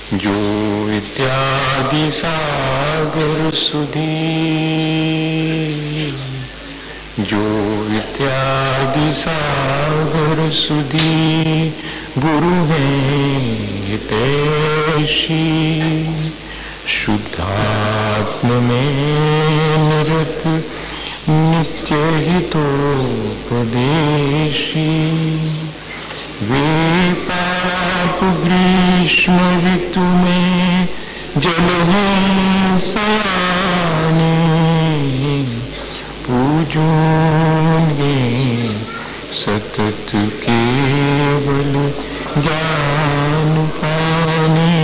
जो इत्यादि सागर सुधी, जो इत्यादि सागर सुधी गुरु हैं हितैषी, शुद्धात्म में निरत नित्य हितोपदेशी, वे पाप ग्रीष्म ऋतु में जल हैं सयाने, पूजोगे सतत केवल ज्ञान पाने,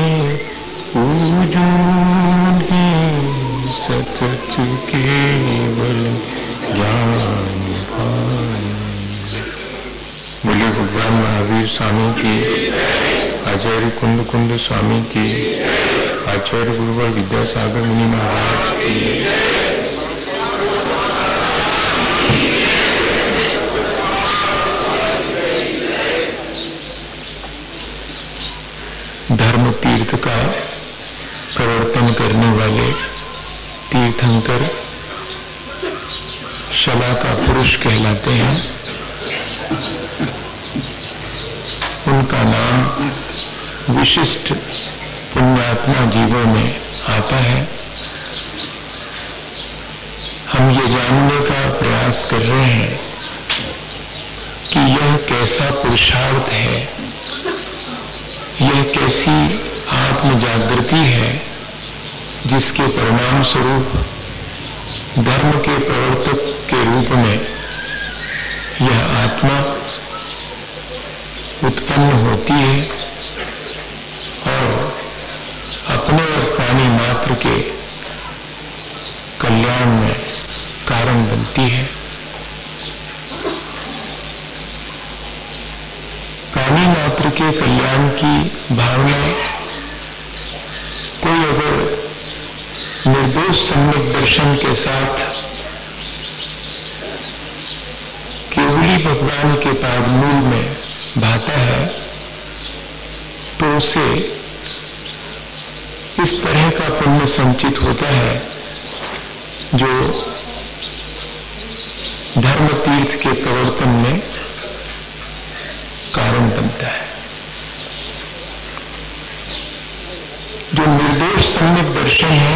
पूजोगे सतत केवल ज्ञान पाने। बोले भगवान महावीर स्वामी की, आचार्य कुंद कुंद स्वामी की, आचार्य गुरुवर विद्यासागर मुनि महाराज की। धर्म तीर्थ का प्रवर्तन करने वाले तीर्थंकर शला का पुरुष कहलाते हैं। उनका नाम विशिष्ट पुण्यात्मा जीवों में आता है। हम ये जानने का प्रयास कर रहे हैं कि यह कैसा पुरुषार्थ है, यह कैसी आत्म जागृति है जिसके परिणाम स्वरूप धर्म के प्रवर्तक के रूप में यह आत्मा उत्पन्न होती है और अपने और प्राणी मात्र के कल्याण में कारण बनती है। प्राणी मात्र के कल्याण की भावना कोई अगर निर्दोष सम्यक दर्शन के साथ केवली भगवान के पाद मूल में भाता है तो उसे इस तरह का पुण्य संचित होता है जो धर्म तीर्थ के प्रवर्तन में कारण बनता है। जो निर्दोष सम्यक दर्शन है,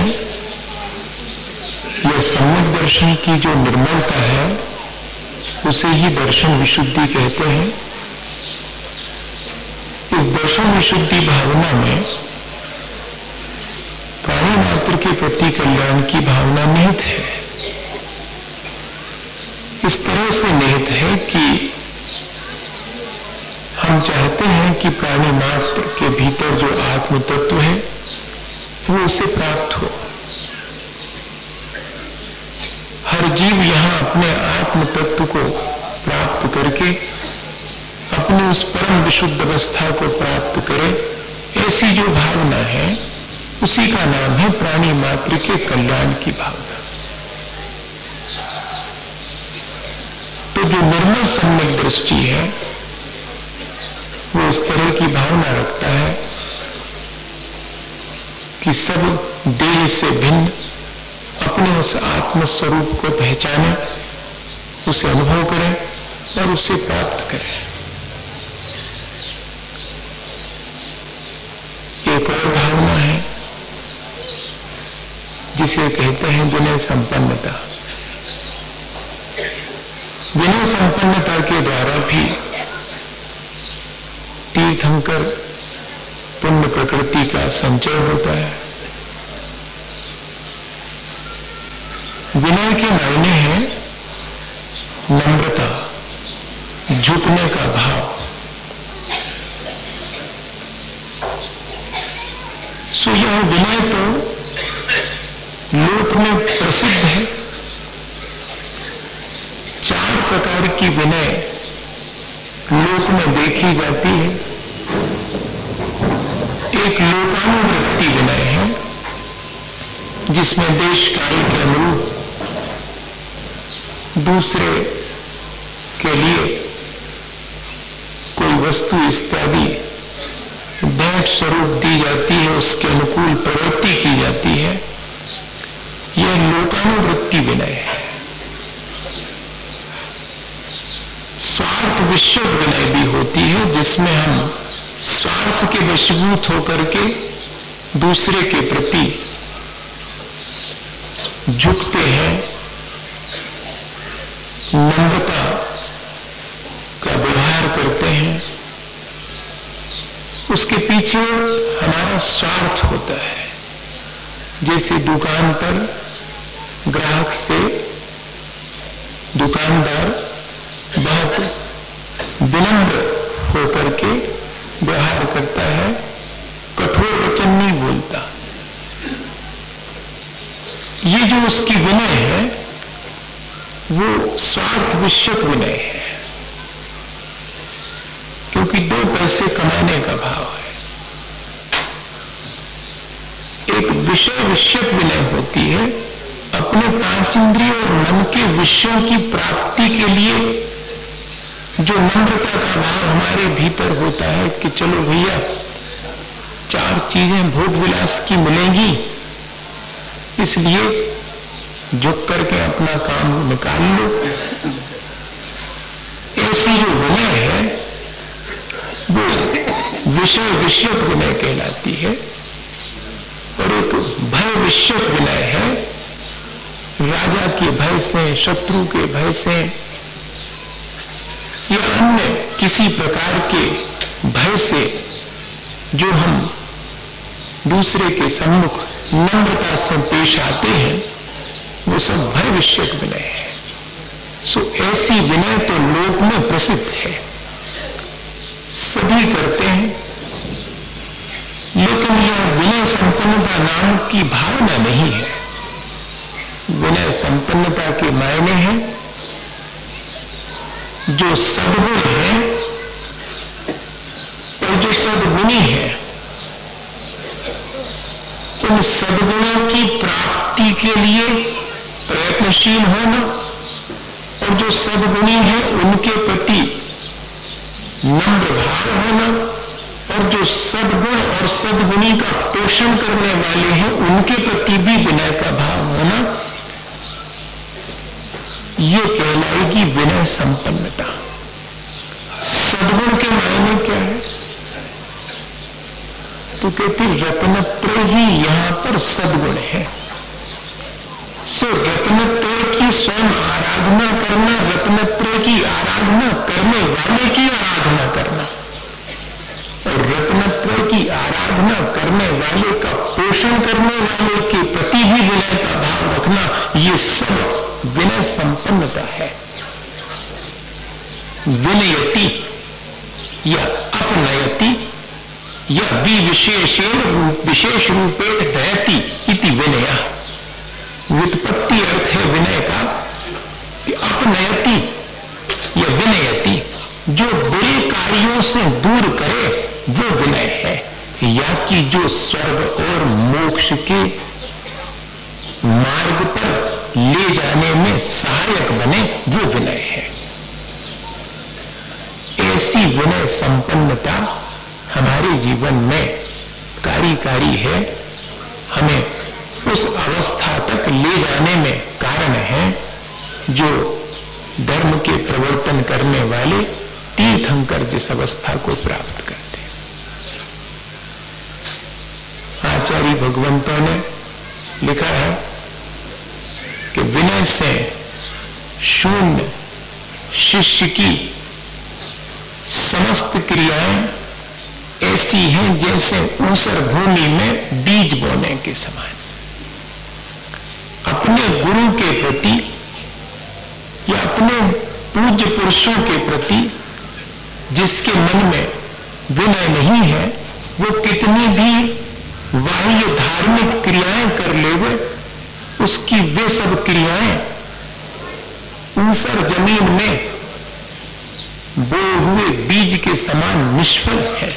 यह सम्यक दर्शन की जो निर्मलता है उसे ही दर्शन विशुद्धि कहते हैं। इस दर्शन विशुद्धि भावना में प्राणी मात्र के प्रति कल्याण की भावना निहित है। इस तरह से निहित है कि हम चाहते हैं कि प्राणी मात्र के भीतर जो आत्म तत्व है वो उसे प्राप्त हो। हर जीव यहां अपने आत्म तत्व को प्राप्त करके अपनी उस परम विशुद्ध अवस्था को प्राप्त करे, ऐसी जो भावना है उसी का नाम है प्राणी मात्र के कल्याण की भावना। तो जो निर्मल सम्यक दृष्टि है वो इस तरह की भावना रखता है कि सब देह से भिन्न अपने उस आत्म स्वरूप को पहचाने, उसे अनुभव करें और उसे प्राप्त करें। एक और भावना है जिसे कहते हैं विनय संपन्नता। विनय संपन्नता के द्वारा भी तीर्थंकर पुण्य प्रकृति का संचय होता है। विनय के मायने हैं नम्रता, झुकने का भाव। सो यह विनय तो लोक में प्रसिद्ध है। 4 प्रकार की विनय लोक में देखी जाती है। एक लोकानुवृत्ति विनय है जिसमें देश काल के अनुरूप दूसरे के लिए कोई वस्तु इत्यादि भेंट विकट स्वरूप दी जाती है, उसके अनुकूल प्रवृत्ति की जाती है, यह लोकानुवृत्ति विनय है। स्वार्थ विषय विनय भी होती है, जिसमें हम स्वार्थ के वशीभूत होकर के दूसरे के प्रति झुकते हैं, नम्रता का व्यवहार करते हैं। उसके पीछे हमारा स्वार्थ होता है। जैसे दुकान पर ग्राहक से दुकानदार बहुत विनम्र होकर के व्यवहार करता है, कठोर वचन नहीं बोलता। ये जो उसकी विनय है वो स्वार्थ विषयक विनय है, क्योंकि 2 पैसे कमाने का भाव है। एक विषय विषयक विनय होती है, अपने 5 इंद्रिय और मन के विषयों की प्राप्ति के लिए जो नम्रता का भाव हमारे भीतर होता है कि चलो भैया 4 चीजें भोग विलास की मिलेंगी, इसलिए झुक करके अपना काम निकाल लो। ऐसी जो विनय है वो विषय विषयक विनय कहलाती है। और एक भय विषयक विनय है, राजा के भय से, शत्रु के भय से या अन्य किसी प्रकार के भय से जो हम दूसरे के सम्मुख नम्रता से पेश आते हैं, वो सब भय विषयक विनय है। सो ऐसी विनय तो लोक में प्रसिद्ध है, सभी करते हैं, लेकिन यह विनय संपन्नता नाम की भावना नहीं है। विनय संपन्नता के मायने हैं जो सद्गुण है और जो सद्गुणी है, उन सद्गुणों की प्राप्ति के लिए प्रयत्नशील होना, और जो सद्गुणी है उनके प्रति नम्र भाव होना, और जो सद्गुण और सद्गुणी का पोषण करने वाले हैं उनके प्रति भी विनय का भाव होना, ये कहलाएगी विनय संपन्नता। सद्गुण के मायने क्या है? तो कहते रत्नत्रय ही यहां पर सद्गुण है। सो रत्नत्रय की स्वयं आराधना करना, रत्नत्रय की आराधना करने वाले की आराधना करना, और रत्नत्रय की आराधना करने वाले का पोषण करने वाले के प्रति भी विनय का भाव रखना, ये सब विनय संपन्नता है। विनयति या अपनयति या विशेष रूपेण नयति इति विनय। व्युत्पत्ति अर्थ है विनय का कि अपनयति या विनयति, जो बुरे कार्यों से दूर करे वो विनय है, या कि जो स्वर्ग और मोक्ष के मार्ग पर ले जाने में सहायक बने वो विनय है। ऐसी विनय संपन्नता हमारे जीवन में कारी है, हमें उस अवस्था तक ले जाने में कारण है जो धर्म के प्रवर्तन करने वाले तीर्थंकर जिस अवस्था को प्राप्त करते हैं। आचार्य भगवंतों ने लिखा है कि विनय से शून्य शिष्य की समस्त क्रियाएं ऐसी हैं जैसे ऊसर भूमि में बीज बोने के समान। अपने गुरु के प्रति या अपने पूज्य पुरुषों के प्रति जिसके मन में विनय नहीं है, वो कितनी भी बाह्य धार्मिक क्रियाएं कर लेवे, उसकी वे सब क्रियाएं ऊसर जमीन में बोए हुए बीज के समान निष्फल है।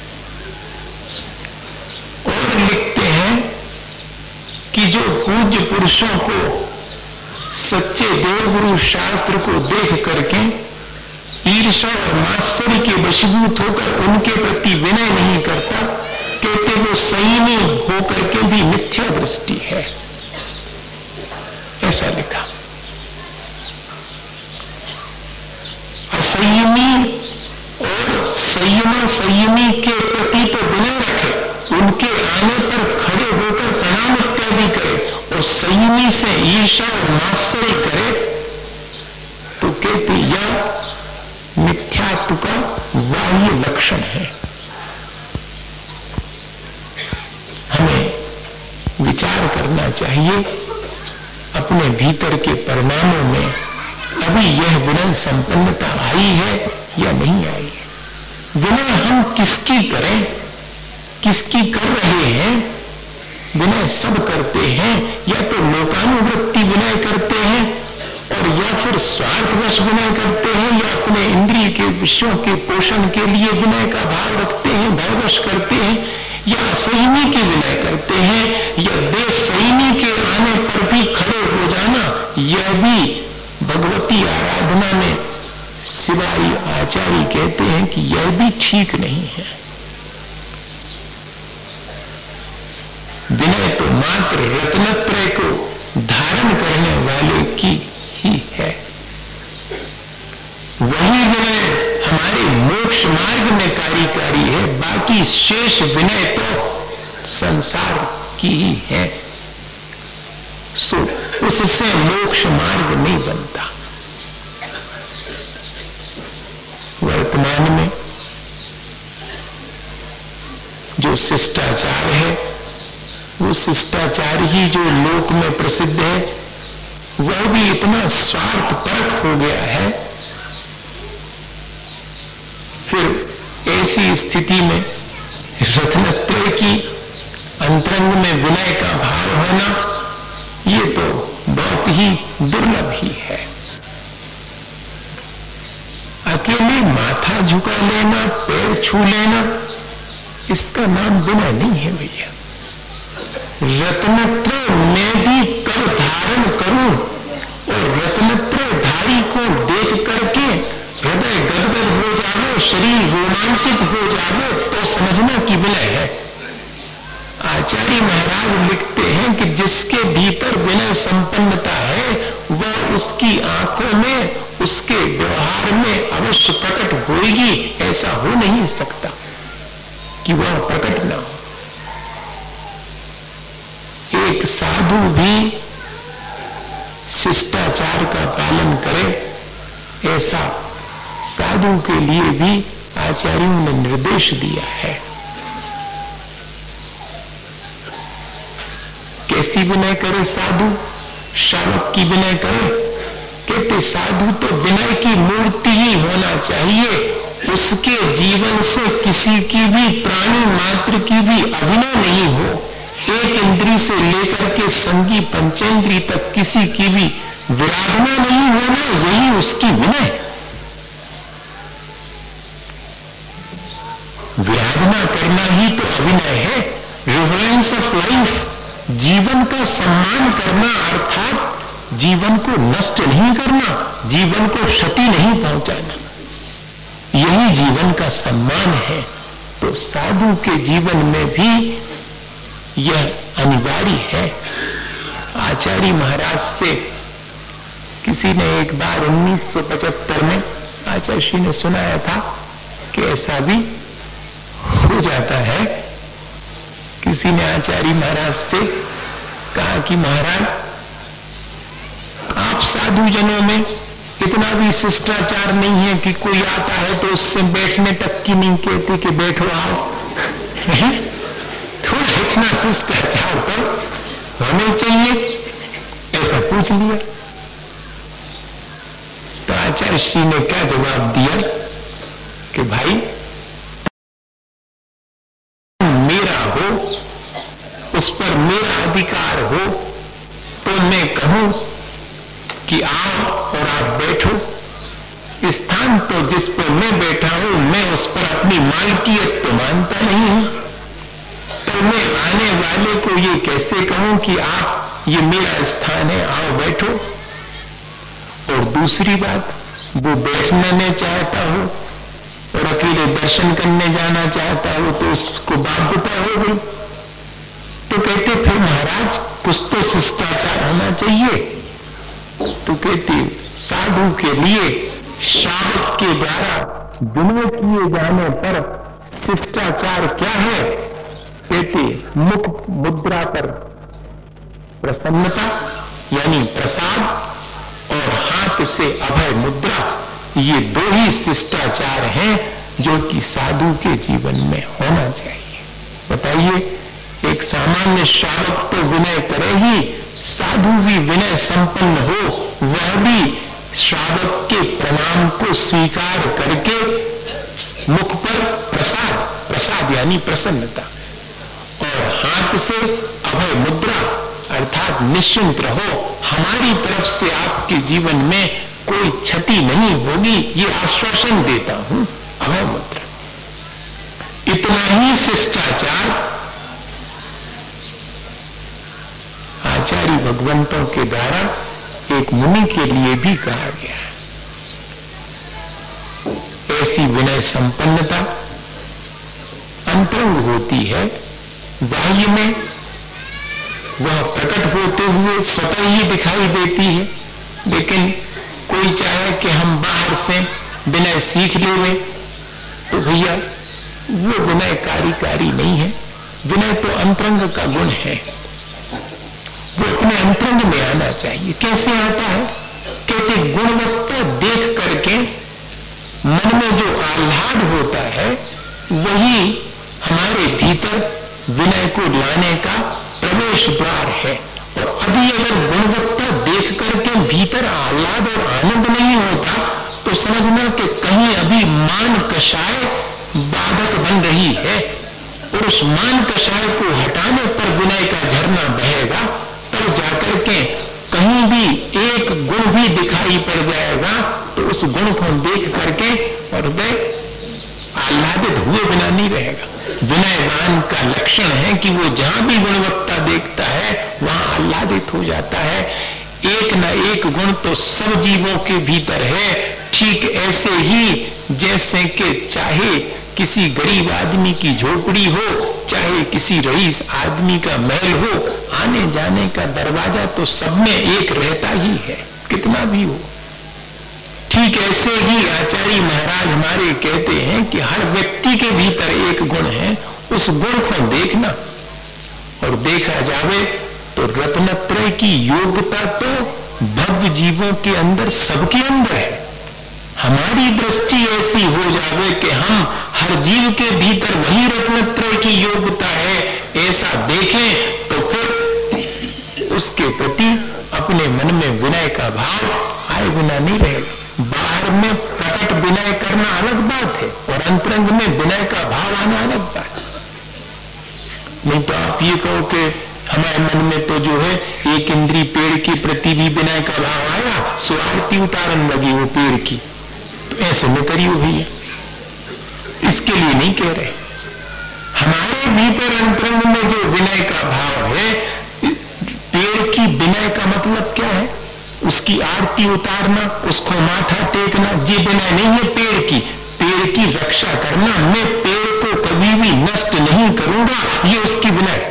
और लिखते हैं कि जो पूज्य पुरुषों को सच्चे देवगुरु शास्त्र को देख करके ईर्ष्या और मात्सर्य के वशीभूत होकर उनके प्रति विनय नहीं करता, कहते वो संयमी होकर के भी मिथ्या दृष्टि है, ऐसा लिखा। असंयमी और संयमी के प्रति तो विनय रखे, उनके आने पर खड़े होकर प्रणाम इत्यादि करे, और संयमी से ईर्ष्या और मात्सर्य करे तो कहते यह मिथ्यात्व का बाह्य लक्षण है। हमें विचार करना चाहिए अपने भीतर के परिणामों में अभी यह विनय संपन्नता आई है या नहीं आई है। विनय हम किसकी करें, किसकी कर रहे हैं? विनय सब करते हैं, या तो लोकानुवृत्ति विनय करते हैं और या फिर स्वार्थवश विनय करते हैं, या अपने इंद्रिय के विषयों के पोषण के लिए विनय का भाव रखते हैं, भयवश करते हैं, या असंयमी के विनय करते हैं, या देशसंयमी के आने पर भी खड़े हो जाना, यह भी भगवती आराधना में शिवाई आचार्य कहते हैं कि यह भी ठीक नहीं है। विनय तो मात्र रत्नत्रय को धारण करने वाले की ही है। वही विनय हमारे मोक्ष मार्ग में कार्यकारी है, बाकी शेष विनय तो संसार की ही है। सो उससे मोक्ष मार्ग नहीं बनता। वर्तमान में जो शिष्टाचार है, वो शिष्टाचार ही जो लोक में प्रसिद्ध है, वह भी इतना स्वार्थपरक हो गया है। फिर ऐसी स्थिति में रत्नत्रय की अंतरंग में विनय का भाव होना, ये तो बहुत ही दुर्लभ ही है। अकेले माथा झुका लेना, पैर छू लेना, इसका नाम विनय नहीं है भैया। रत्नत्रय मैं भी कब धारण करूं और रत्नत्रय धारी को देख करके हृदय गदगद हो जावे, शरीर रोमांचित हो जावे, तो समझना कि विनय है। आचार्य महाराज लिखते हैं कि जिसके भीतर विनय संपन्नता है, वह उसकी आंखों में, उसके व्यवहार में अवश्य प्रकट होगी। ऐसा हो नहीं सकता कि वह प्रकट ना हो। एक साधु भी शिष्टाचार का पालन करे, ऐसा साधु के लिए भी आचार्यों ने निर्देश दिया है। कैसी विनय करे साधु? श्रावक की विनय करे? कहते साधु तो विनय की मूर्ति ही होना चाहिए। उसके जीवन से किसी की भी, प्राणी मात्र की भी अभिनय नहीं हो। एक इंद्री से लेकर के संगी पंचेंद्री तक किसी की भी विराधना नहीं होना, यही उसकी विनय। विराधना करना ही तो अभिनय है। रिवरेंस ऑफ लाइफ, जीवन का सम्मान करना, अर्थात जीवन को नष्ट नहीं करना, जीवन को क्षति नहीं पहुंचाना, यही जीवन का सम्मान है। तो साधु के जीवन में भी यह अनिवार्य है। आचार्य महाराज से किसी ने एक बार 1975 में आचार्य श्री ने सुनाया था कि ऐसा भी हो जाता है। किसी ने आचार्य महाराज से कहा कि महाराज, आप साधु जनों में इतना भी शिष्टाचार नहीं है कि कोई आता है तो उससे बैठने तक की नहीं कहते कि बैठो आओ। थोड़ा इतना शिष्टाचार तो होने चाहिए। ऐसा पूछ लिया तो आचार्य श्री ने क्या जवाब दिया कि भाई मेरा हो, उस पर मेरा अधिकार हो तो मैं कहूं कि आओ और आप बैठो। स्थान तो जिस पर मैं बैठा हूं, मैं उस पर अपनी मालकियत तो मानता नहीं हूं, तो मैं आने वाले को ये कैसे कहूं कि आप, ये मेरा स्थान है, आओ बैठो। और दूसरी बात, वो बैठना नहीं चाहता हो और अकेले दर्शन करने जाना चाहता हो तो उसको बाध्यता हो गई। तो कहते फिर महाराज कुछ तो शिष्टाचार होना चाहिए। तो कहते साधु के लिए शावक के द्वारा विनय किए जाने पर शिष्टाचार क्या है? कहते मुख मुद्रा पर प्रसन्नता यानी प्रसाद और हाथ से अभय मुद्रा, ये दो ही शिष्टाचार हैं जो कि साधु के जीवन में होना चाहिए। बताइए, एक सामान्य शावक तो विनय करे ही, साधु भी विनय संपन्न हो, वह भी श्रावक के प्रणाम को स्वीकार करके मुख पर प्रसाद, प्रसाद यानी प्रसन्नता, और हाथ से अभय मुद्रा अर्थात निश्चिंत रहो, हमारी तरफ से आपके जीवन में कोई क्षति नहीं होगी, ये आश्वासन देता हूं, अभय मुद्रा। इतना ही शिष्टाचार आचार्य भगवंतों के द्वारा एक मुनि के लिए भी कहा गया है। ऐसी विनय संपन्नता अंतरंग होती है, बाह्य में वह प्रकट होते हुए स्वतः ही दिखाई देती है, लेकिन कोई चाहे कि हम बाहर से विनय सीख लें तो भैया वो विनय कार्यकारी नहीं है। विनय तो अंतरंग का गुण है, वो अपने अंतरंग में आना चाहिए। कैसे आता है? कहते गुणवत्ता देख करके मन में जो आह्लाद होता है वही हमारे भीतर विनय को लाने का प्रवेश द्वार है। और अभी अगर गुणवत्ता देख करके भीतर आह्लाद और आनंद नहीं होता तो समझना कि कहीं अभी मान कषाय बाधक बन रही है, और उस मान कषाय को हटाने पर विनय का झरना बहेगा, तब जाकर के कहीं भी एक गुण भी दिखाई पड़ जाएगा तो उस गुण को देख करके और हृदय आह्लादित हुए बिना नहीं रहेगा। विनयवान का लक्षण है कि वो जहां भी गुणवत्ता देखता है वहां आह्लादित हो जाता है। एक न एक गुण तो सब जीवों के भीतर है, ठीक ऐसे ही जैसे कि चाहे किसी गरीब आदमी की झोपड़ी हो, चाहे किसी रईस आदमी का महल हो, आने जाने का दरवाजा तो सब में एक रहता ही है, कितना भी हो। ठीक ऐसे ही आचार्य महाराज हमारे कहते हैं कि हर व्यक्ति के भीतर एक गुण है, उस गुण को देखना, और देखा जावे तो रत्नत्रय की योग्यता तो भव्य जीवों के अंदर सबके अंदर है। हमारी दृष्टि ऐसी हो जावे कि हम हर जीव के भीतर वही रत्नत्रय की योग्यता है, ऐसा देखें तो फिर उसके प्रति अपने मन में विनय का भाव आए बिना नहीं रहेगा। बाहर में प्रकट विनय करना अलग बात है और अंतरंग में विनय का भाव आना अलग बात है। नहीं तो आप ये कहो कि हमारे मन में तो जो है एक इंद्री पेड़ के प्रति भी विनय का भाव आया, सो आरती उतारन लगी वो पेड़ की, तो ऐसे में करियो भैया, इसके लिए नहीं कह रहे। हमारे भीतर अंतरंग में जो विनय का भाव है, पेड़ की विनय का मतलब क्या है? उसकी आरती उतारना, उसको माथा टेकना, ये विनय नहीं है पेड़ की। पेड़ की रक्षा करना, मैं पेड़ को कभी भी नष्ट नहीं करूंगा, ये उसकी विनय।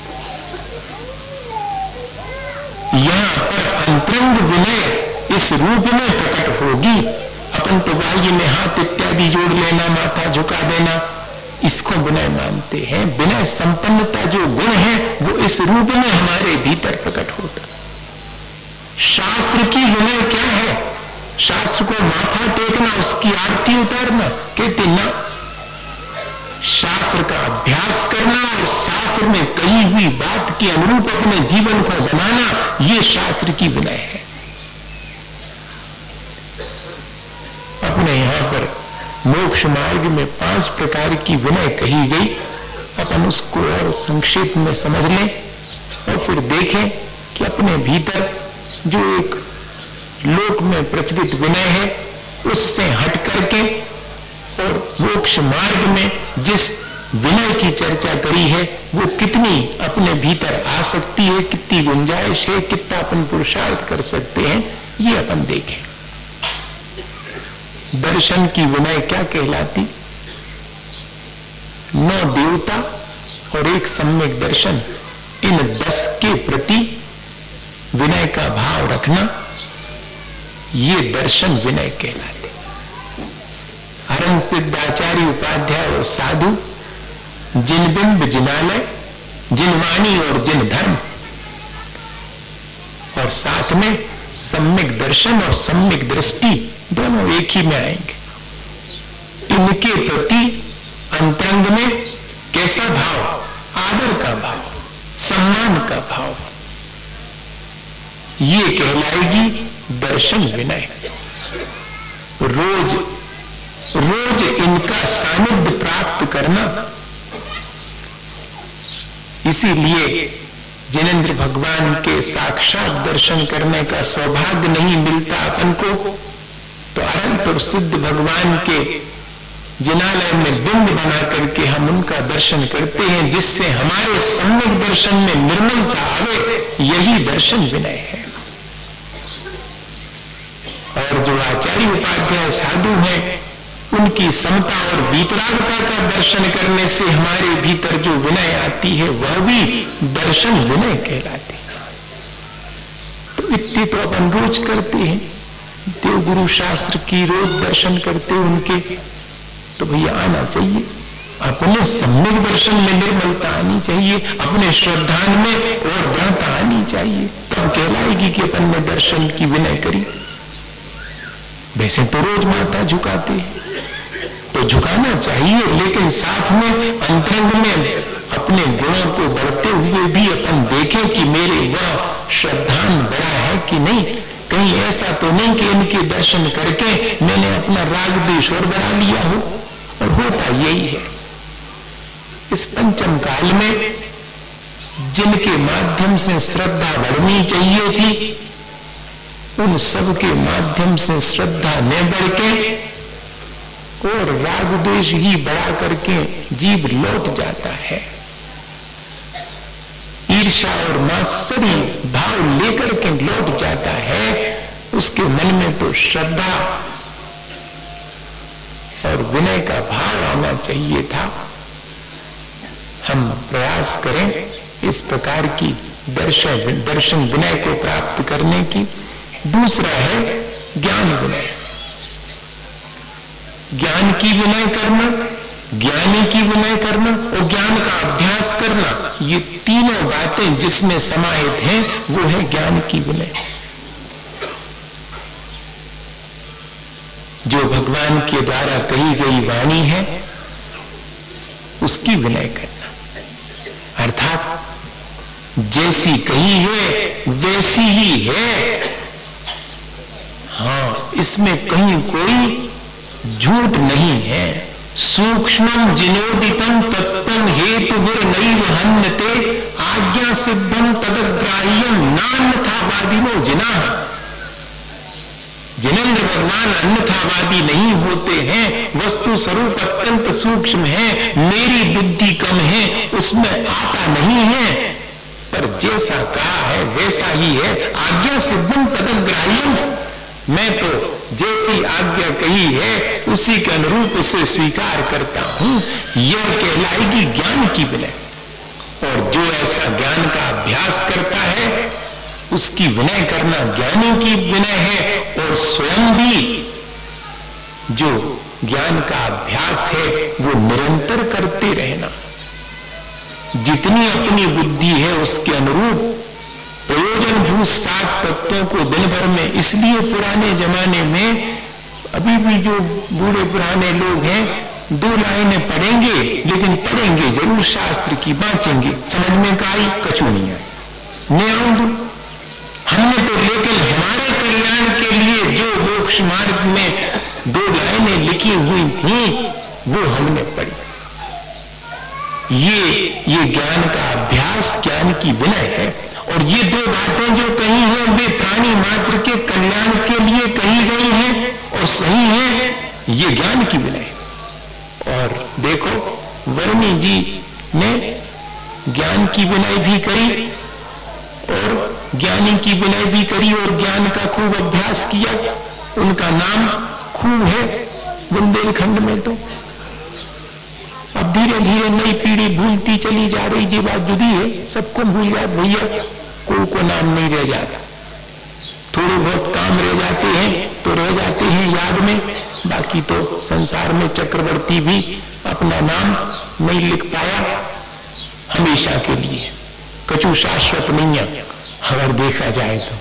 यहां पर अंतरंग विनय इस रूप में प्रकट होगी। अपन तो बाह्य में हाथ इत्यादि जोड़ लेना, माथा झुका देना, इसको विनय मानते हैं। विनय संपन्नता जो गुण है वो इस रूप में हमारे भीतर प्रकट होता। शास्त्र की विनय क्या है? शास्त्र को माथा टेकना, उसकी आरती उतारना? कहते ना, शास्त्र का अभ्यास करना और शास्त्र में कही हुई बात के अनुरूप अपने जीवन को बनाना, ये शास्त्र की विनय है। अपने यहां पर मोक्ष मार्ग में 5 प्रकार की विनय कही गई, अपन उसको और संक्षेप में समझ लें और फिर देखें कि अपने भीतर जो एक लोक में प्रचलित विनय है उससे हट करके और मोक्ष मार्ग में जिस विनय की चर्चा करी है वो कितनी अपने भीतर आ सकती है, कितनी गुंजाइश है, कितना अपन पुरुषार्थ कर सकते हैं, ये अपन देखें। दर्शन की विनय क्या कहलाती? 9 देवता और एक सम्यक दर्शन, इन 10 के प्रति विनय का भाव रखना, ये दर्शन विनय कहलाते। हरण सिद्धाचार्य उपाध्याय और साधु, जिन बिंब जिनालय, जिन वाणी और जिन धर्म, और साथ में सम्यक दर्शन और सम्यक दृष्टि, दोनों एक ही में आएंगे। इनके प्रति अंतरंग में कैसा भाव? आदर का भाव, सम्मान का भाव, ये कहलाएगी दर्शन विनय। रोज रोज इनका सानिध्य प्राप्त करना। इसीलिए जिनेंद्र भगवान के साक्षात दर्शन करने का सौभाग्य नहीं मिलता अपन को, तो अनंत और सिद्ध भगवान के जिनालय में बिंब बना करके हम उनका दर्शन करते हैं, जिससे हमारे सम्यक दर्शन में निर्मलता आवे। यही दर्शन विनय है। और जो आचार्य उपाध्याय साधु हैं, उनकी समता और वीतरागता का दर्शन करने से हमारे भीतर जो विनय आती है, वह भी दर्शन विनय कहलाती है। तो इतनी तो अपन रोज करते हैं, देवगुरु शास्त्र की रोज दर्शन करते उनके, तो भैया आना चाहिए। अपने सम्यक दर्शन में निर्मलता आनी चाहिए, अपने श्रद्धान में और दृढ़ता आनी चाहिए, तब कहलाएगी कि अपन ने दर्शन की विनय करी। वैसे तो रोज माथा झुकाते हैं, तो झुकाना चाहिए, लेकिन साथ में अंतरंग में अपने गुणों को बढ़ते हुए भी अपन देखें कि मेरे वह श्रद्धान बड़ा है कि नहीं। कहीं ऐसा तो नहीं कि इनके दर्शन करके मैंने अपना राग द्वेष और बढ़ा लिया हो। और होता यही है। इस पंचम काल में जिनके माध्यम से श्रद्धा बढ़नी चाहिए थी, उन सब के माध्यम से श्रद्धा न बढ़ के और राग द्वेष ही बढ़ा करके जीव लौट जाता है। ईर्ष्या और मात्सर्य भाव लेकर के लौट जाता है। उसके मन में तो श्रद्धा और विनय का भाव आना चाहिए था। हम प्रयास करें इस प्रकार की दर्शन विनय को प्राप्त करने की। दूसरा है ज्ञान विनय। ज्ञान की विनय करना, ज्ञानी की विनय करना और ज्ञान का अभ्यास करना, ये तीनों बातें जिसमें समाहित हैं, वो है ज्ञान की विनय। जो भगवान के द्वारा कही गई वाणी है, उसकी विनय करना, अर्थात जैसी कही है वैसी ही है। हाँ, इसमें कहीं कोई झूठ नहीं है। सूक्ष्मं जिनोदितं तत्त्वं हेतुर्नैव हन्यते आज्ञा सिद्धं तदग्राह्यं नान्यथावादिनो जिनाः। जिनेंद्र भगवान अन्यथावादी नहीं होते हैं। वस्तु स्वरूप अत्यंत सूक्ष्म है, मेरी बुद्धि कम है, उसमें आता नहीं है, पर जैसा कहा है वैसा ही है। आज्ञा सिद्धं तदग्राह्यं, मैं तो जैसी आज्ञा कही है उसी के अनुरूप उसे स्वीकार करता हूं। यह कहलाएगी ज्ञान की विनय। और जो ऐसा ज्ञान का अभ्यास करता है, उसकी विनय करना ज्ञानी की विनय है। और स्वयं भी जो ज्ञान का अभ्यास है वो निरंतर करते रहना। जितनी अपनी बुद्धि है उसके अनुरूप प्रयोजनभूत 7 तत्वों को दिन भर में, इसलिए पुराने जमाने में अभी भी जो बूढ़े पुराने लोग हैं 2 लाइनें पढ़ेंगे, लेकिन पढ़ेंगे जरूर शास्त्र की, बाँचेंगे, समझ में का आई कछु नहीं आई, नहीं आऊंगी हमने तो। लेकिन हमारे कल्याण के लिए जो मोक्ष मार्ग में 2 लाइनें लिखी हुई थी वो हमने पढ़ी। ये ज्ञान का अभ्यास, ज्ञान की विनय है। और ये 2 बातें जो कही हैं वे प्राणी मात्र के कल्याण के लिए कही गई हैं और सही हैं। ये ज्ञान की विनय। और देखो वर्णी जी ने ज्ञान की विनय भी करी और ज्ञानी की विनय भी करी और ज्ञान का खूब अभ्यास किया। उनका नाम खूब है बुंदेलखंड में। तो अब धीरे धीरे नई पीढ़ी भूलती चली जा रही, ये बात जुदी है, सबको भूल जात भैया, को नाम नहीं रह जाता। थोड़े बहुत काम रह जाते हैं तो रह जाते हैं याद में, बाकी तो संसार में चक्रवर्ती भी अपना नाम नहीं लिख पाया हमेशा के लिए। कछु शाश्वत नहीं है अगर देखा जाए तो।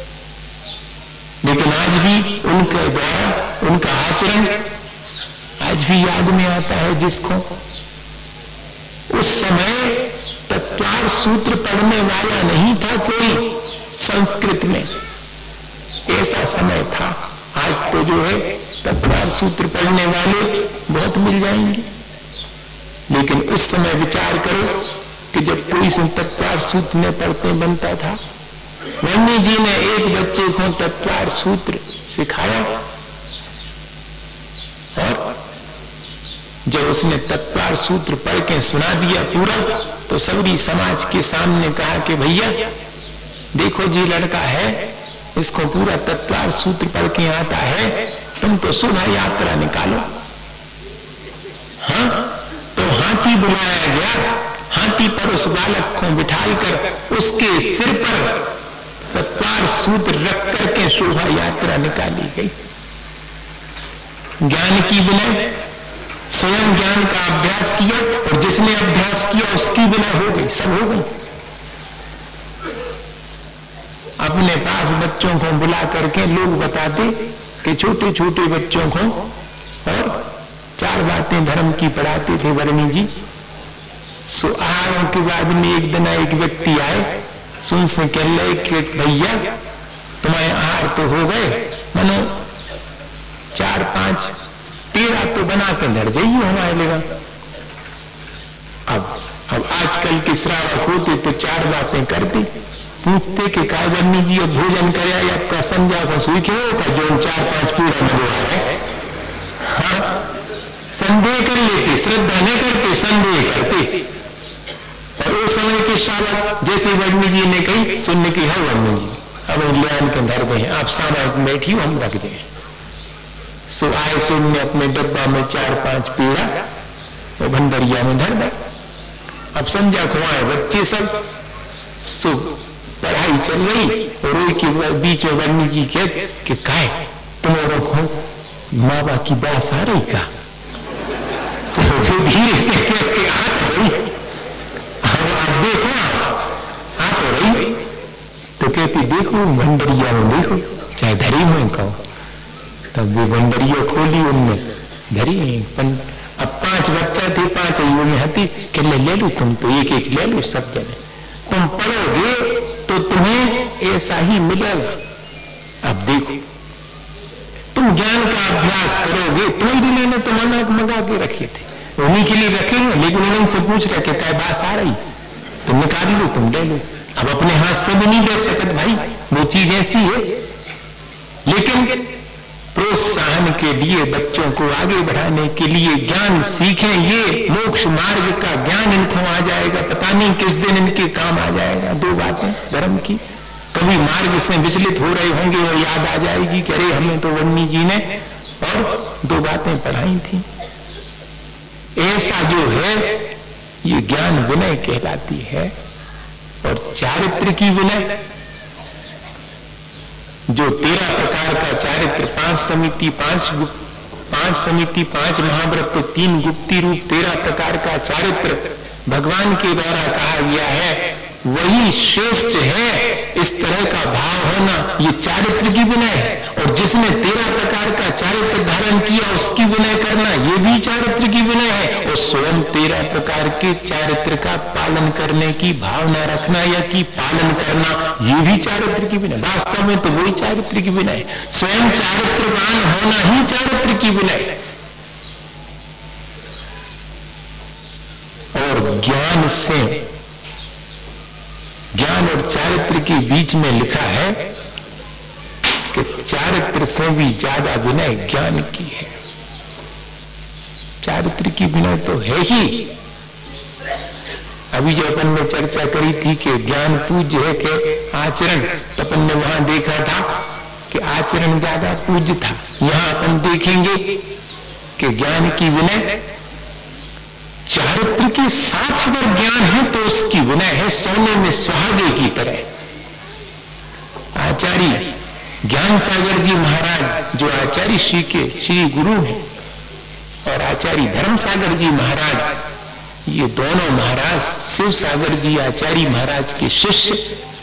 लेकिन आज भी उनके द्वारा उनका आचरण आज भी याद में आता है जिसको। उस समय तत्वार सूत्र पढ़ने वाला नहीं था कोई संस्कृत में, ऐसा समय था। आज तो जो है तत्वार सूत्र पढ़ने वाले बहुत मिल जाएंगे, लेकिन उस समय विचार करो कि जब कोई से तत्वार सूत्र में पढ़ते बनता था। वर्णी जी ने एक बच्चे को तत्वार सूत्र सिखाया और जब उसने तत्वार सूत्र पढ़ के सुना दिया पूरा, तो सभी समाज के सामने कहा कि भैया देखो जी लड़का है, इसको पूरा तत्वार सूत्र पढ़ के आता है, तुम तो शोभा यात्रा निकालो। हाँ, तो हाथी बुलाया गया, हाथी पर उस बालक को बिठालकर उसके सिर पर तत्वार सूत्र रख करके शोभा यात्रा निकाली गई। ज्ञान की बिना स्वयं ज्ञान का अभ्यास किया और जिसने अभ्यास किया उसकी बिना हो गई, सब हो गई। अपने पास बच्चों को बुला करके लोग बताते कि छोटे छोटे बच्चों को और 4 बातें धर्म की पढ़ाते थे वर्णी जी। सो आहारों के बाद में एक दिन एक व्यक्ति आए, सुन से कह रहे कि भैया तुम्हारे आहार तो हो गए, मनो 4-5 पेड़ा तो बना के धर जाइए हमारे लिए। अब आजकल के श्रावक होते तो 4 बातें करते, पूछते कि कायवर्णी जी अब भोजन करे आपका संध्या को सूखे होगा जो 4-5 पेड़ा मंगवा रहे। हाँ, संदेह कर लेते, श्रद्धा नहीं करते, संदेह करते। और उस समय के श्रावक जैसे वर्णी जी ने कही, सुनने की है वर्णी जी अब ज्ञान के धर दे, आप सामायिक बैठी हम रख दें। सो आए सुनने अपने डब्बा में 4-5 पेड़ा वो भंडरिया में धर दे। अब संध्या को आए बच्चे सब, सो पढ़ाई चल रही और के बीच में वर्णी जी कहते कि काय तुम्हारे को माँ बाप की बात आ रही का? धीरे से कहते आ तो रही, अब देखो आ तो रही। तो कहती देखो भंडरिया में देखो, चाहे धरी में कहो। तब वो भंडरिया खोली, उनमें धरी। अब 5 बच्चा थे, 5 आयु में हती कि ले लो तुम तो एक एक ले लो सब जने, तुम पढ़ोगे तो तुम्हें ऐसा ही मिलेगा। अब देखो तुम ज्ञान का अभ्यास करोगे, तुम्हें भी मैंने तो मंगा के रखे थे, उन्हीं के लिए रखेंगे, लेकिन उन्हीं से पूछ रहे थे क्या बात आ रही, तुम निकाल लो, तुम ले लो। अब अपने हाथ से भी नहीं दे सकते भाई, वो चीज ऐसी है। लेकिन प्रोत्साहन के लिए, बच्चों को आगे बढ़ाने के लिए, ज्ञान सीखें, ये मोक्ष मार्ग का ज्ञान इनको आ जाएगा, पता नहीं किस दिन इनके काम आ जाएगा। 2 बातें धर्म की, कभी मार्ग से विचलित हो रहे होंगे और याद आ जाएगी कि अरे हमें तो वर्णी जी ने और 2 बातें पढ़ाई थी। ऐसा जो है ये ज्ञान विनय कहलाती है। और चारित्र की विनय, जो 13 प्रकार का चारित्र, 5 समिति, 5 महाव्रत, तो 3 गुप्ती रूप, 13 प्रकार का चारित्र भगवान के द्वारा कहा गया है, वही श्रेष्ठ है। इस तरह का भाव होना ये चारित्र की विनय है। और जिसने 13 प्रकार का चारित्र धारण किया उसकी विनय करना ये भी चारित्र की विनय है। और स्वयं 13 प्रकार के चारित्र का पालन करने की भावना रखना या कि पालन करना ये भी चारित्र की विनय। वास्तव में तो वही चारित्र की विनय है। स्वयं चारित्रवान होना ही चारित्र की विनय है। और ज्ञान और चारित्र के बीच में लिखा है कि चारित्र से भी ज्यादा विनय ज्ञान की है। चारित्र की विनय तो है ही। अभी जो अपन ने चर्चा करी थी कि ज्ञान पूज्य है कि आचरण, तो अपन ने वहां देखा था कि आचरण ज्यादा पूज्य था। यहां अपन देखेंगे कि ज्ञान की विनय, चारित्र के साथ अगर ज्ञान है तो उसकी विनय है सोने में सुहागे की तरह। आचार्य ज्ञान सागर जी महाराज जो आचार्य श्री के श्री गुरु हैं, और आचार्य धर्म सागर जी महाराज, ये दोनों महाराज शिव सागर जी आचार्य महाराज के शिष्य।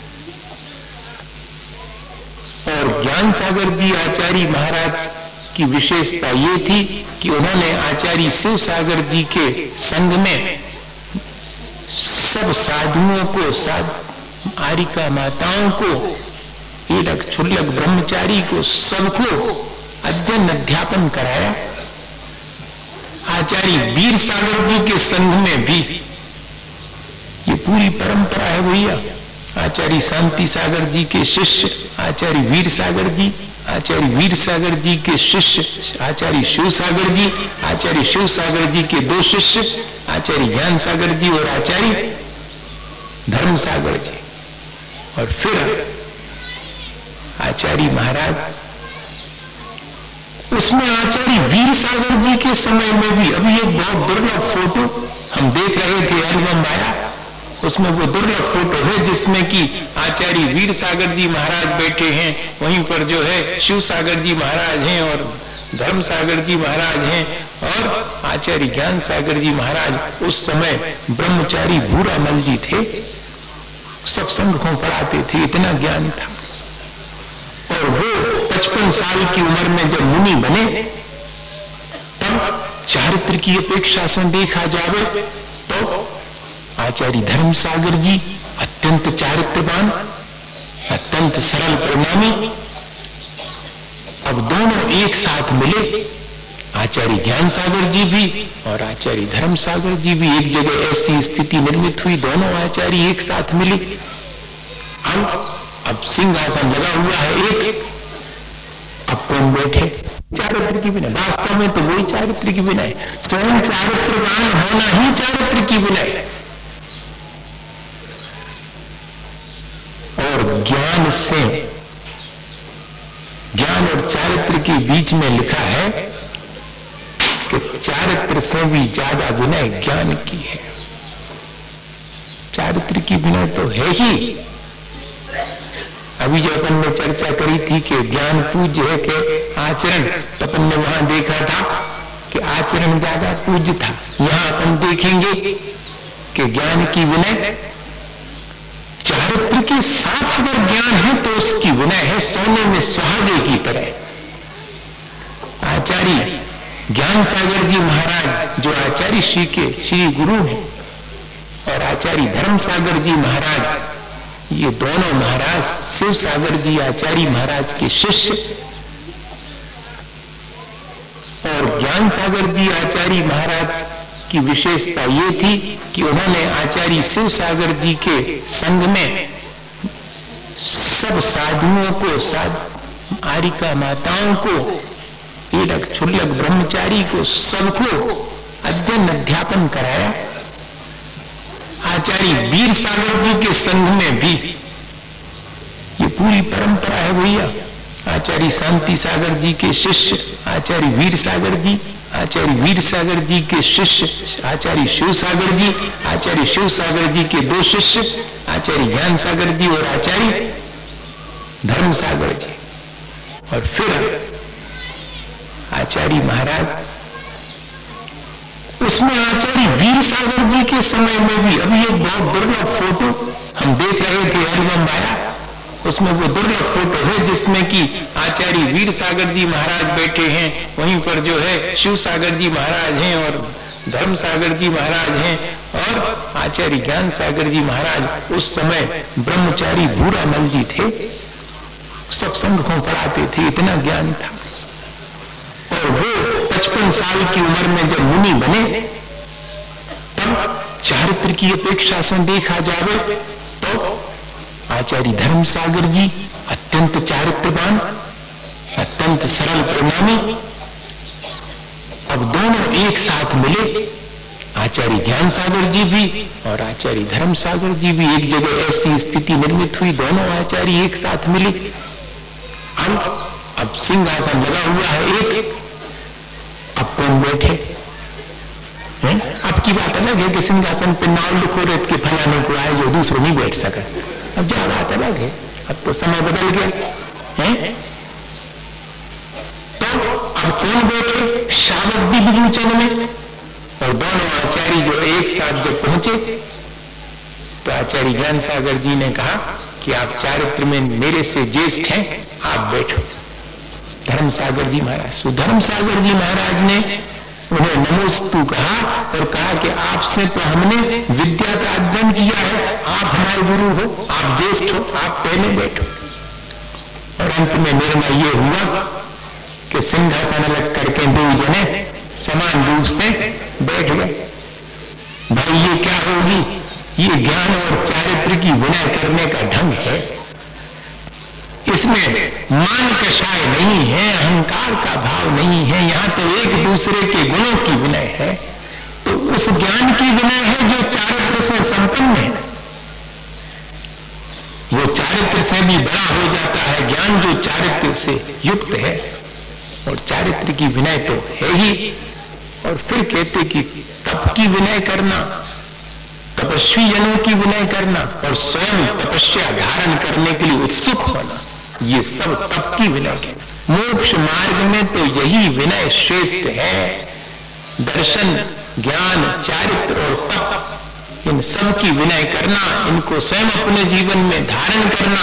और ज्ञान सागर जी आचार्य महाराज की विशेषता ये थी कि उन्होंने आचार्य शिव सागर जी के संग में सब साधुओं को, आरिका माताओं को, ईडक छुल्लक ब्रह्मचारी को, सबको अध्ययन अध्यापन कराया। आचार्य वीर सागर जी के संघ में भी ये पूरी परंपरा है भैया। आचार्य शांति सागर जी के शिष्य आचार्य वीर सागर जी, आचार्य वीर सागर जी के शिष्य आचार्य शिव सागर जी, आचार्य शिव सागर जी के दो शिष्य आचार्य ज्ञान सागर जी और आचार्य धर्म सागर जी। और फिर आचार्य महाराज, उसमें आचार्य वीर सागर जी के समय में भी, अभी एक बहुत दुर्लभ फोटो हम देख रहे थे, एल्बम आया, उसमें वो दुर्लभ फोटो है जिसमें कि आचार्य वीर सागर जी महाराज बैठे हैं, वहीं पर जो है शिव सागर जी महाराज हैं और धर्म सागर जी महाराज हैं, और आचार्य ज्ञान सागर जी महाराज उस समय ब्रह्मचारी भूरामल जी थे, सत्संग को पढ़ाते थे, इतना ज्ञान था। और वो 55 साल की उम्र में जब मुनि बने, तब चारित्र की अपेक्षा से देखा जावे तो आचार्य धर्म सागर जी अत्यंत चारित्रवान, अत्यंत सरल परिणामी। अब दोनों एक साथ मिले, आचार्य ज्ञान सागर जी भी और आचार्य धर्म सागर जी भी। एक जगह ऐसी स्थिति निर्मित हुई, दोनों आचार्य एक साथ मिले। अब सिंहासन लगा हुआ है एक, अब कौन बैठे? चारित्र की विनय, वास्तव में तो वही चारित्र की विनय, स्वयं चारित्रवान होना ही चारित्र की विनय। और ज्ञान से, ज्ञान और चारित्र के बीच में लिखा है कि चारित्र से भी ज्यादा विनय ज्ञान की है। चारित्र की विनय तो है ही। अभी जो अपन ने चर्चा करी थी कि ज्ञान पूज्य है कि आचरण, तो अपन ने वहां देखा था कि आचरण ज्यादा पूज्य था। यहां अपन देखेंगे कि ज्ञान की विनय, चारित्र के साथ अगर ज्ञान है तो उसकी विनय है सोने में सुहागे की तरह। आचार्य ज्ञान सागर जी महाराज जो आचार्य श्री के श्री गुरु हैं, और आचार्य धर्म सागर जी महाराज, ये दोनों महाराज शिव सागर जी आचार्य महाराज के शिष्य। और ज्ञान सागर जी आचार्य महाराज की विशेषता ये थी कि उन्होंने आचार्य शिव सागर जी के संग में सब साधुओं को, आरिका माताओं को, ईडक छुल्लक ब्रह्मचारी को, सबको अध्ययन अध्यापन कराया। आचार्य वीर सागर जी के संघ में भी ये पूरी परंपरा है भैया। आचार्य शांति सागर जी के शिष्य आचार्य वीर सागर जी, आचार्य वीर सागर जी के शिष्य आचार्य शिव सागर जी, आचार्य शिव सागर जी के दो शिष्य आचार्य ज्ञान सागर जी और आचार्य धर्म सागर जी। और फिर आचार्य महाराज, उसमें आचार्य वीर सागर जी के समय में भी, अभी एक बहुत दुर्लभ फोटो हम देख रहे थे, एल्बम आया, उसमें वो दुर्लभ फोटो है जिसमें कि आचार्य वीर सागर जी महाराज बैठे हैं, वहीं पर जो है शिव सागर जी महाराज हैं और धर्म सागर जी महाराज हैं, और आचार्य ज्ञान सागर जी महाराज उस समय ब्रह्मचारी भूरामल जी थे, सत्संग को पढ़ाते थे, इतना ज्ञान था। और वो 55 साल की उम्र में जब मुनि बने, तब चारित्र की अपेक्षा से देखा जावे तो आचार्य धर्म सागर जी अत्यंत चारित्रवान, अत्यंत सरल परिणामी। अब दोनों एक साथ मिले, आचार्य ज्ञान सागर जी भी और आचार्य धर्म सागर जी भी। एक जगह ऐसी स्थिति निर्मित हुई, दोनों आचार्य एक साथ मिले। अब सिंहासन लगा हुआ है एक, अब कौन बैठे? अब की बात अलग है कि सिंहासन पे नाम लिखो रेत के फलाने को आए जो दूसरे नहीं बैठ सका। अब क्या बात अलग है, अब तो समय बदल गया है। तो अब कौन बैठे? शावक भी विमोचन में। और दोनों आचार्य जो एक साथ जब पहुंचे तो आचार्य ज्ञान सागर जी ने कहा कि आप चारित्र में मेरे से ज्येष्ठ हैं, आप बैठो। धर्म सागर जी महाराज, धर्म सागर जी महाराज ने उन्हें नमोस्तु कहा और कहा कि आपसे तो हमने विद्या का अध्ययन किया है, आप हमारे गुरु हो, आप ज्येष्ठ हो, आप पहले बैठो। और अंत में निर्णय ये हुआ कि सिंहासन अलग करके दो जने समान रूप से बैठ गए। भाई ये क्या होगी? ये ज्ञान और चारित्र की विनय करने का ढंग है। इसमें मान कषाय नहीं है, अहंकार का भाव नहीं है, यहां तो एक दूसरे के गुणों की विनय है। तो उस ज्ञान की विनय है जो चारित्र से संपन्न है। वो चारित्र से भी बड़ा हो जाता है ज्ञान जो चारित्र से युक्त है, और चारित्र की विनय तो है ही। और फिर कहते कि तप की विनय करना, तपस्वी जनों की विनय करना और स्वयं तपस्या धारण करने के लिए उत्सुक होना, ये सब तप की विनय है। मोक्ष मार्ग में तो यही विनय श्रेष्ठ है। दर्शन, ज्ञान, चारित्र और तप, इन सब की विनय करना, इनको स्वयं अपने जीवन में धारण करना।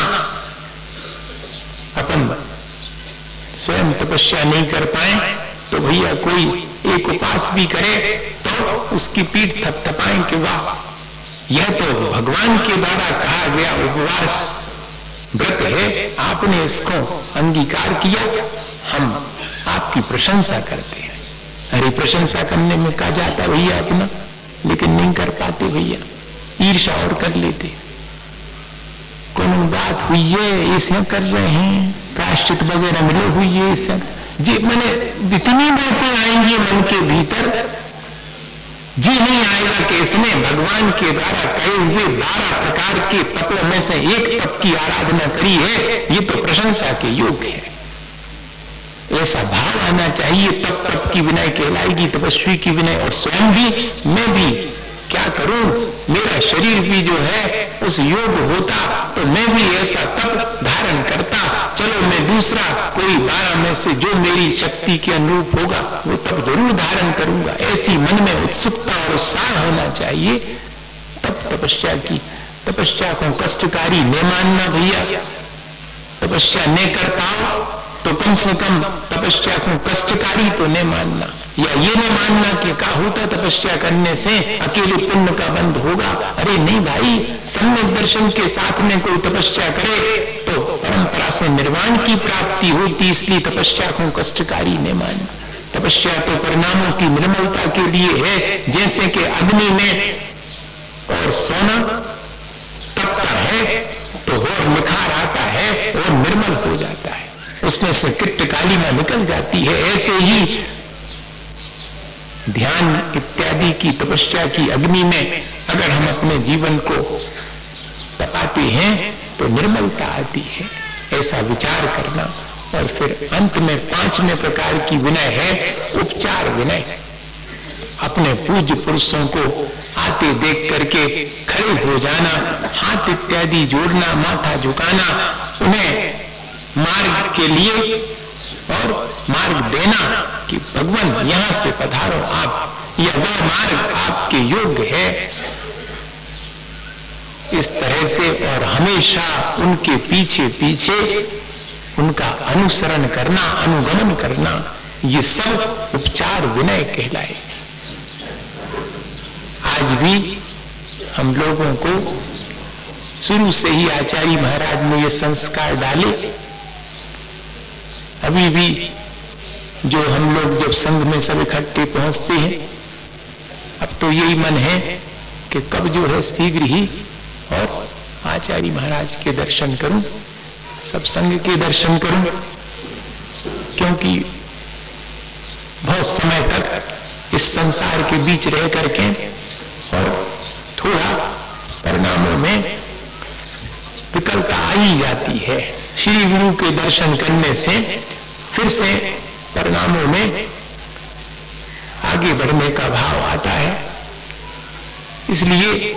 अपन स्वयं तपस्या नहीं कर पाए तो भैया कोई एक उपास भी करे तो उसकी पीठ थपथपाएं कि वाह, यह तो भगवान के द्वारा कहा गया उपवास व्रत है, आपने इसको अंगीकार किया, हम आपकी प्रशंसा करते हैं। अरे प्रशंसा करने में कहा जाता भैया अपना, लेकिन नहीं कर पाते भैया, ईर्ष्या और कर लेते। कौन बात हुई है, ऐसे कर रहे हैं, प्रायश्चित वगैरह मिले हुई है, ऐसे जी मैंने इतनी बातें आएंगी मन के भीतर, जी नहीं आएगा कि इसने भगवान के द्वारा कहे हुए 12 प्रकार के तपों में से एक तप की आराधना करी है, ये तो प्रशंसा के योग्य है। ऐसा भाव आना चाहिए, तप की विनय कहलाएगी, तपस्वी की विनय। और स्वयं भी, मैं भी क्या करूं, मेरा शरीर भी जो है उस योग होता तो मैं भी ऐसा तप धारण करता। चलो मैं दूसरा कोई 12 में से जो मेरी शक्ति के अनुरूप होगा वो तप जरूर धारण करूंगा। ऐसी मन में उत्सुकता और उत्साह होना चाहिए। तप तपस्या की, तपस्या को कष्टकारी न मानना भैया। तपस्या न कर पाओ तो कम से कम तपस्या को कष्टकारी तो न मानना, या ये न मानना कि क्या होता तपस्या करने से अकेले पुण्य का बंध होगा। अरे नहीं भाई, सम्यक दर्शन के साथ में कोई तपस्या करे तो परंपरा से निर्वाण की प्राप्ति होती, इसलिए तपस्या को कष्टकारी न मानना। तपस्या तो परिणामों की निर्मलता के लिए है, जैसे कि अग्नि में और सोना तपता है तो और निखार आता है और निर्मल हो जाता है, उसमें से कृत्य कालिमा निकल जाती है। ऐसे ही ध्यान इत्यादि की तपस्या की अग्नि में अगर हम अपने जीवन को तपाते हैं तो निर्मलता आती है, ऐसा विचार करना। और फिर अंत में 5वें प्रकार की विनय है उपचार विनय। अपने पूज्य पुरुषों को आते देख करके खड़े हो जाना, हाथ इत्यादि जोड़ना, माथा झुकाना, उन्हें मार्ग के लिए और मार्ग देना कि भगवान यहां से पधारो आप, या वह मार्ग आपके योग्य है, इस तरह से। और हमेशा उनके पीछे पीछे उनका अनुसरण करना, अनुगमन करना, ये सब उपचार विनय कहलाए। आज भी हम लोगों को शुरू से ही आचार्य महाराज ने ये संस्कार डाले। अभी भी जो हम लोग जब संघ में सब इकट्ठे पहुंचते हैं, अब तो यही मन है कि कब जो है शीघ्र ही और आचार्य महाराज के दर्शन करूं, सब संघ के दर्शन करूं, क्योंकि बहुत समय तक इस संसार के बीच रह करके और थोड़ा परिणामों में विकलता आ ही जाती है, श्री गुरु के दर्शन करने से फिर से परिणामों में आगे बढ़ने का भाव आता है। इसलिए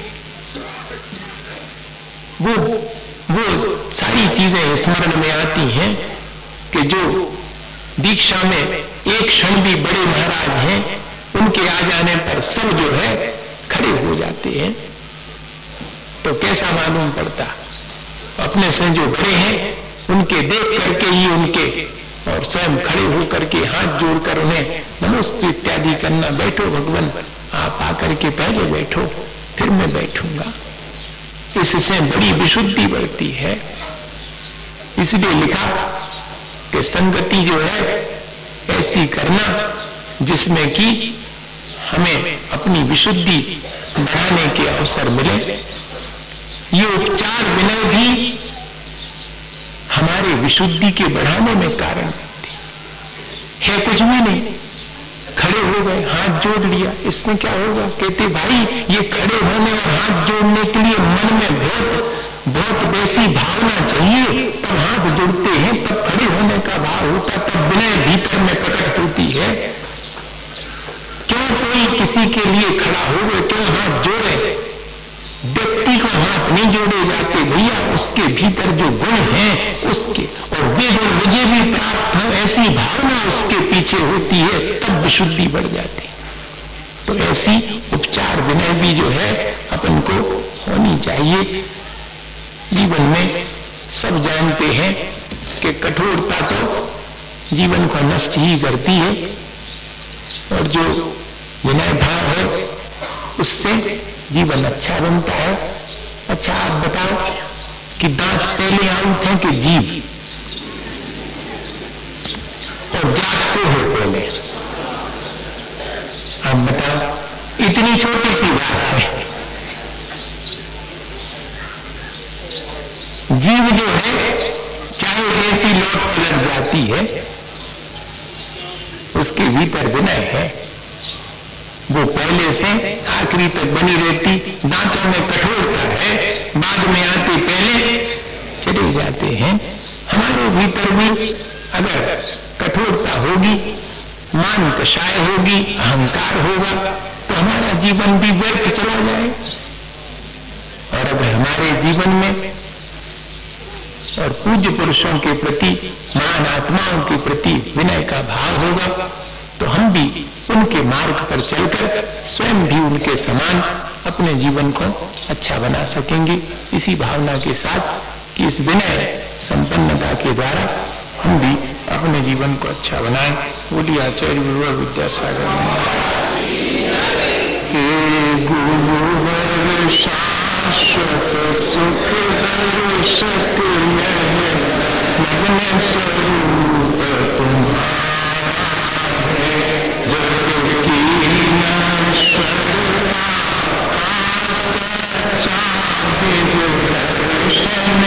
वो सारी चीजें स्मरण में आती हैं कि जो दीक्षा में एक क्षण भी बड़े महाराज हैं, उनके आ जाने पर सब जो है खड़े हो जाते हैं। तो कैसा मालूम पड़ता? अपने से जो बड़े हैं उनके देख करके ही उनके और स्वयं खड़े होकर के हाथ जोड़कर उन्हें नमस्ते इत्यादि करना। बैठो भगवान, आप आकर के पहले बैठो, फिर मैं बैठूंगा। इससे बड़ी विशुद्धि बढ़ती है। इसलिए लिखा कि संगति जो है ऐसी करना जिसमें कि हमें अपनी विशुद्धि बढ़ाने के अवसर मिले। ये उपचार विनय भी हमारे विशुद्धि के बढ़ाने में कारण है। कुछ भी नहीं, खड़े हो गए, हाथ जोड़ लिया, इससे क्या होगा? कहते भाई ये खड़े होने और हाथ जोड़ने के लिए मन में बहुत वैसी भावना चाहिए, तब हाथ जोड़ते हैं, तब खड़े होने का भाव होता, तब विनय भीतर में प्रकट होती है। क्यों कोई किसी के लिए खड़ा हो गए, क्यों हाथ जोड़े? व्यक्ति को हाथ नहीं जोड़े जाते भैया, उसके भीतर जो गुण हैं उसके, और वे गुण मुझे भी प्राप्त हो, ऐसी भावना उसके पीछे होती है, तब विशुद्धि बढ़ जाती है। तो ऐसी उपचार विनय भी जो है अपन को होनी चाहिए। जीवन में सब जानते हैं कि कठोरता तो जीवन को नष्ट ही करती है, और जो विनय भाव है उससे जीवन अच्छा बनता है। अच्छा आप बताओ कि दांत पहले आउट है कि जीभ? और जागते हो पहले? आप बताओ, इतनी छोटी सी बात है। जीभ जो है चाहे जैसी लौट पलट जाती है, उसके भीतर विनय है, वो पहले से आखिरी तक बनी रहती। दांतों में कठोरता है, बाद में आते पहले चले जाते हैं। हमारे भीतर भी अगर कठोरता होगी, मान कषाय होगी, अहंकार होगा, तो हमारा जीवन भी व्यर्थ चला जाए। और अगर हमारे जीवन में और पूज्य पुरुषों के प्रति, महान आत्माओं के प्रति विनय का भाव होगा, तो हम भी उनके मार्ग पर चलकर स्वयं भी उनके समान अपने जीवन को अच्छा बना सकेंगे। इसी भावना के साथ कि इस विनय संपन्नता के द्वारा हम भी अपने जीवन को अच्छा बनाएं। बोलिए आचार्य गुरुवर विद्यासागर हे गुरुवर शाश्वत सुख दर्शक मग्न स्वरूप तुम्हारा जग की नश्वर सच्चा दर्शन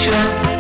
ईश्वर